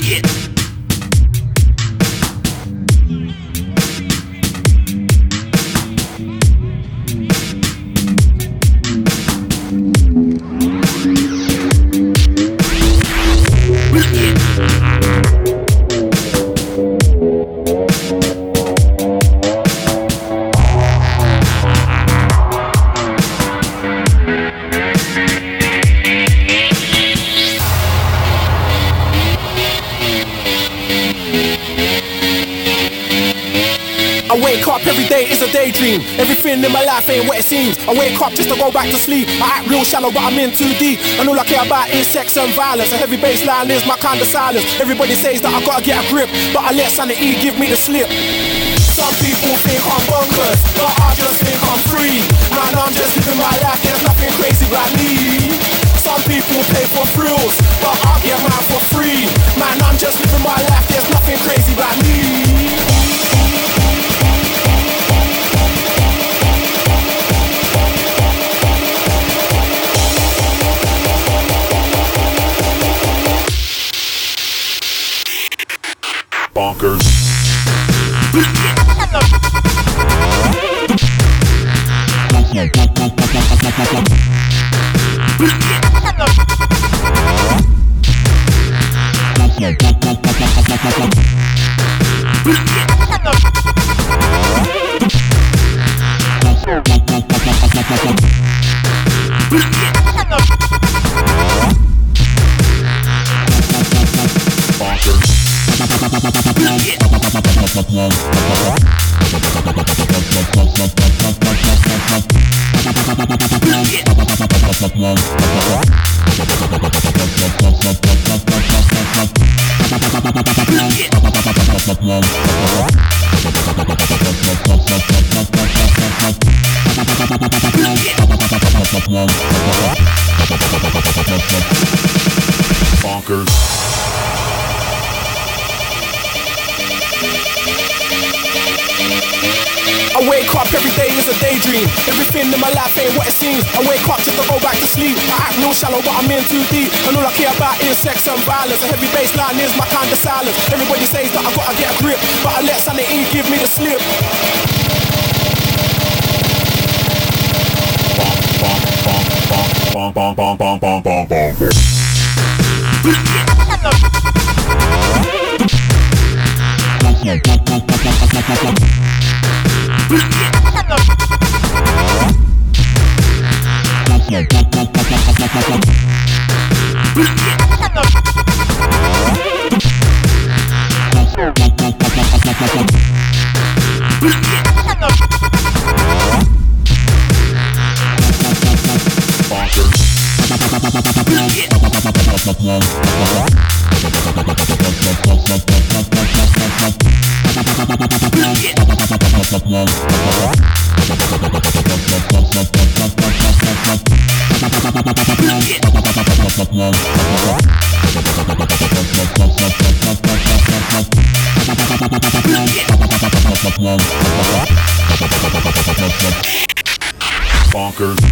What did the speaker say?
I wake up every day, it's a daydream. Everything in my life ain't what it seems. I wake up just to go back to sleep. I act real shallow but I'm in too deep. And all I care about is sex and violence. A heavy bass line is my kind of silence. Everybody says that I gotta get a grip, but I let sanity give me the slip. Some people think I'm bonkers, but I just think I'm free. Man, I'm just living my life, there's nothing crazy about me. Some people pay for thrills, but I get mine for free. Man, I'm just living my life, there's nothing crazy about me. Bonkers. Bonkers. I wake up every day is a daydream. Everything in my life ain't what it seems. I wake up just to go back to sleep. I act real shallow but I'm in too deep. And all I care about is sex and violence. A heavy bass line is my kind of silence. Everybody says that I gotta get a grip, but I let sanity give me the slip. Bonk, bonk, bonk, bonk, bonk, bonk, bonk. Bonkers.